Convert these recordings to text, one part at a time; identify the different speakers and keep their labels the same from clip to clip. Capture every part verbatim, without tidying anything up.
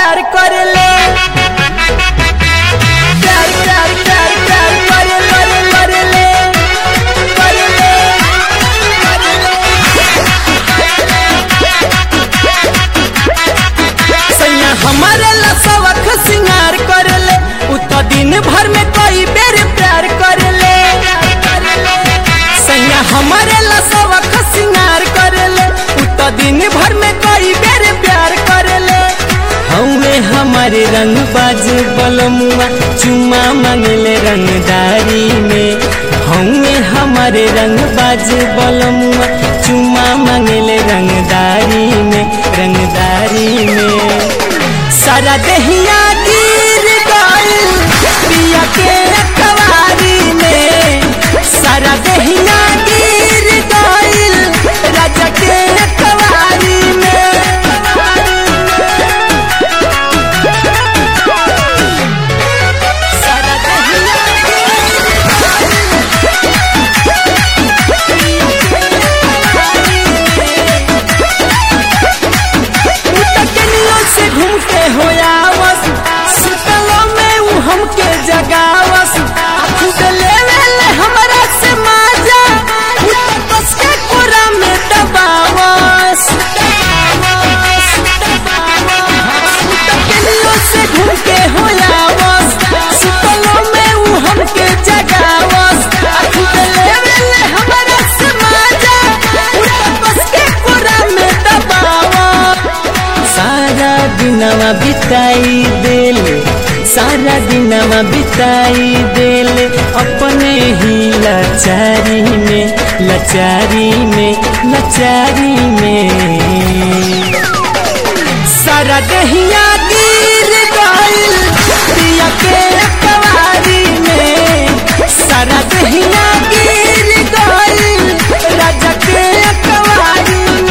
Speaker 1: प्यार कर ले प्यार प्यार प्यार प्यार कर ले कर ले कर ले सैया हमारे ला सवख सिंगार कर ले उतना दिन भर में कई बेर प्यार कर ले सैया हमारे ला सवख सिंगार कर ले उतना दिन भर में कई बेर प्यार कर ले हमें हमारे रंग बाज बलमुआ चुम्मा मांगले रंगदारी में हमें हमारे रंग बाज बलमुआ चुम्मा मांगले रंगदारी में रंगदारी में सारा दहिया गिर गइल पिया के अखबारी में सारा दहिया गिर गइल राजा के अखबारी में जगावस खुद लेवे ले हमरा से माजा बस के कोरा में दबावस तकलियों से घूम के होयावस सुतलों में उ हमके जगावस खुद लेवे ले हमरा से माजा बस के कोरा में दबावस सारा दिनवा बिताई देले सारा दिनवा बिताई देले अपने ही लाचारी में लाचारी में लाचारी में सारा दहिया गिर गइल पिया के अखबारी में सारा दहिया गिर गइल राजा के अखबारी में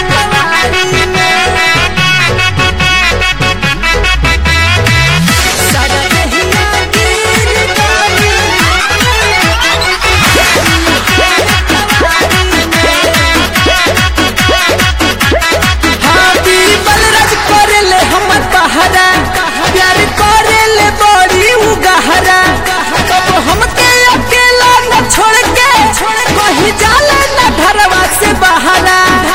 Speaker 1: प्यार करे ले बड़ी उगहरा तब हमके अकेला न छोड़ के कहीं जाला न घरवा से बहारा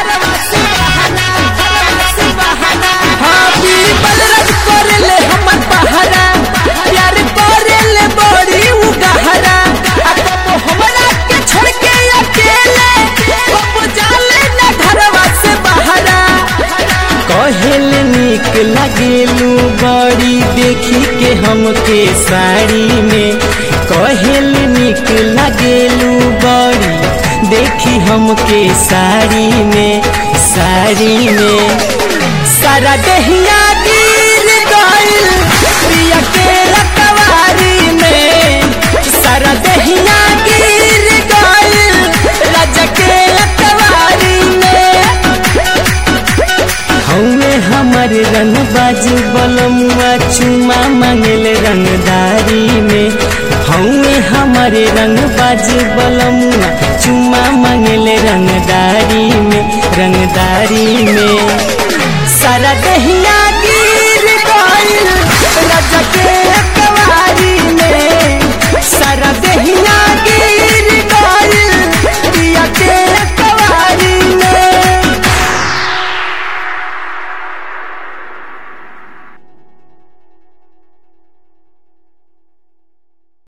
Speaker 1: हाँ बलराज करे ले हमर बहारा प्यार करे ले बड़ी उगहरा तब हमरा के छोड़ के अकेले कब जाले न घरवा से बहारा कहेल निक लगेलू बड़ी देखी के हमके साड़ी में कहेल निक लगेलू बड़ी देखी हमके साड़ी में साड़ी में सारा दहिया गिर गइल पिया के अखबारी में सारा दहिया गिर गइल राजा के अखबारी में हमें हमारे रंग बाजू बलमुआ चुम्मा मांगले रंगदारी में हमें हमारे रंग बाजू बलमुआ चुम्मा मांगले रंगदारी में रंगदारी में सारा दहिया